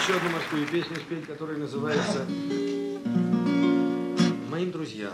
еще одну морскую песню спеть, которая называется «Моим друзьям».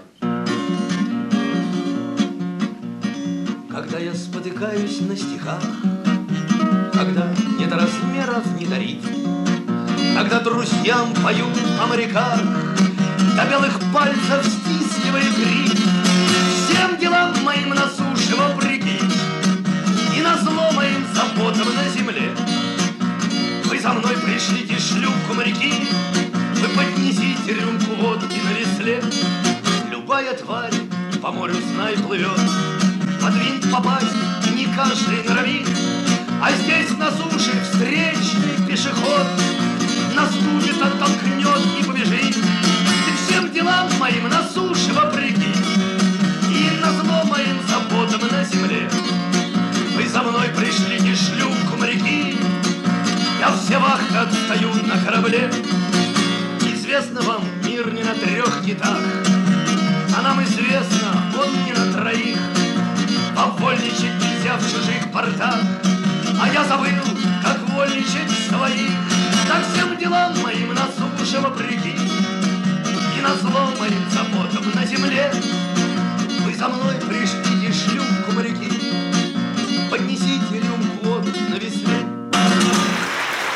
Когда я спотыкаюсь на стихах, когда нет размеров, ни тариф, когда друзьям пою о моряках, до белых пальцев стискивая гриф, всем делам моим на суше вопреки и назло моим заботам на земле. Вы за мной пришлите шлюпку, моряки, вы поднесите рюмку водки на весле. Любая тварь по морю, знай, плывет, под винт попасть не каждый норовит, а здесь на суше встречный пешеход наступит, оттолкнет и побежит. И всем делам моим на суше вопреки и назло моим заботам на земле. Вы за мной пришлите шлюпку, моряки, я все вахты отстаю на корабле. Известно вам, мир не на 3 китах, а нам известно, он не на 3. Вам вольничать нельзя в чужих портах, а я забыл, как вольничать в своих. Так всем делам моим на суше вопреки и назло моим заботам на земле.